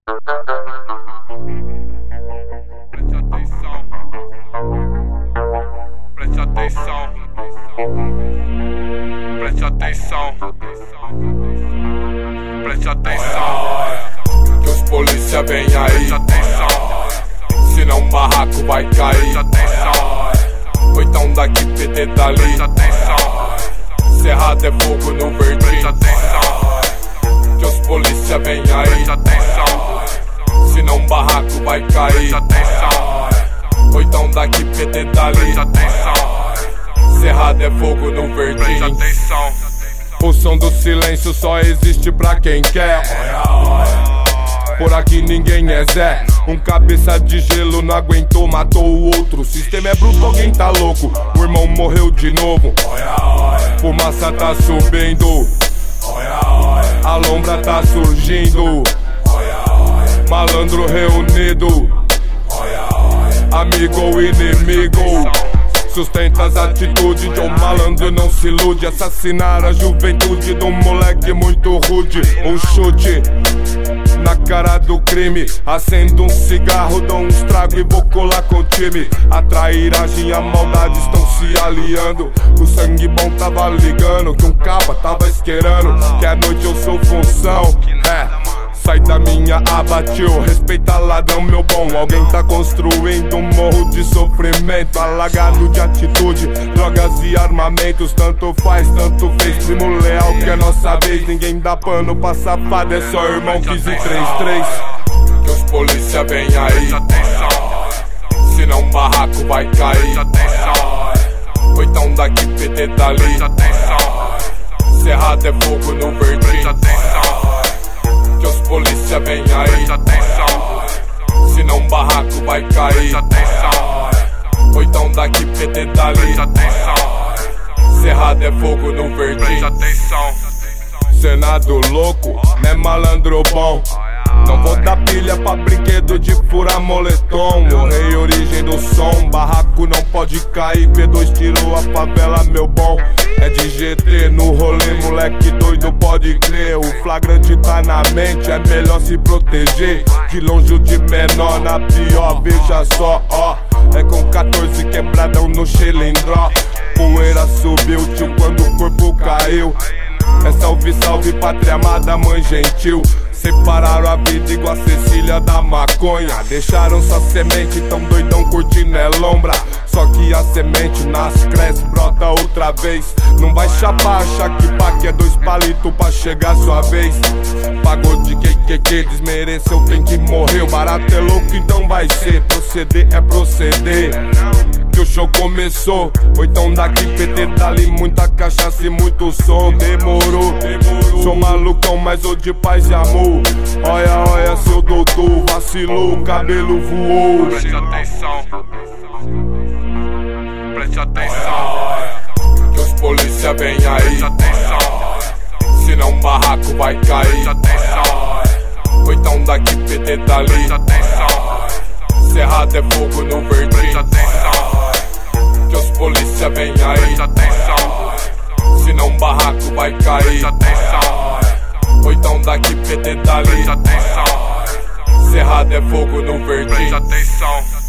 Preste atenção. Preste atenção. Preste atenção. Que os polícia vem aí. Preste atenção. Senão o barraco vai cair. Preste atenção. Ou então daqui PT dali. Preste atenção. Cerrado é fogo no verdinho. Preste atenção. Que os polícia vem aí. Preste atenção. Senão o barraco vai cair. Preste atenção. Ou então daqui PT dali. Preste atenção. Cerrado é fogo no verdinho. Preste atenção. O som do silêncio só existe pra quem quer. Por aqui ninguém é Zé. Um cabeça de gelo não aguentou, matou o outro. O sistema é bruto, alguém tá louco. O irmão morreu de novo. Fumaça tá subindo. A lombra tá surgindo. Malandro reunido. Amigo ou inimigo. Sustenta as atitudes de um malandro, não se ilude. Assassinar a juventude de um moleque muito rude. Um chute na cara do crime. Acendo um cigarro, dou um estrago e vou colar com o time. A trairagem e a maldade estão se aliando. O sangue bom tava ligando, que um caba tava esquerando. Que à noite eu sou função, sai da minha aba, tio, respeita ladrão, meu bom. Alguém tá construindo um morro de sofrimento, alagado de atitude, drogas e armamentos. Tanto faz, tanto fez, primo leal que é nossa vez. Ninguém dá pano pra safado, é só irmão 1533. Que os polícia vem aí. Senão o barraco vai cair. Ou então daqui PT dali. Cerrado é fogo no verdinho. Que os polícia vem aí. Preste atenção. Senão o barraco vai cair. Preste atenção. Ou então daqui PT dali. Preste atenção. Cerrado é fogo no verdinho. Preste atenção. Senado louco, né malandro bom. Não vou dar pilha pra brinquedo de furar moletom. O rei origem do som, barraco não pode cair. P2 tirou a favela, meu bom. É de GT no rolê, moleque doido pode crer. O flagrante tá na mente, é melhor se proteger. De longe o de menor, na pior, veja só, ó. É com 14 quebradão no xilindró. Poeira subiu, tio, quando o corpo caiu. É salve, salve, pátria amada, mãe gentil. Separaram a vida igual a Cecília da maconha. Deixaram só semente, tão doidão curtindo é lombra. Só que a semente nasce, cresce, brota outra vez. Não vai chapar, achar que pá que é 2 palitos pra chegar a sua vez. Pagou de que desmereceu, tem que morrer. O barato é louco, então vai ser. Proceder é proceder. Que o show começou. Ou então daqui PT dali, muita cachaça e muito som. Demorou. Sou malucão, mas sou de paz e amor. Olha, olha, seu doutor, vacilou, o cabelo voou. Preste atenção. Preste atenção. Que os polícia vem aí. Preste atenção. Senão o barraco vai cair. Preste atenção. Ou então daqui PT dali. Preste atenção. Cerrado é fogo no verdinho. Preste atenção. Que os polícia vem aí. Preste atenção. Senão o barraco vai cair. Preste atenção. Ou então daqui PT dali. Preste atenção. Cerrado é fogo no verdinho. Preste atenção.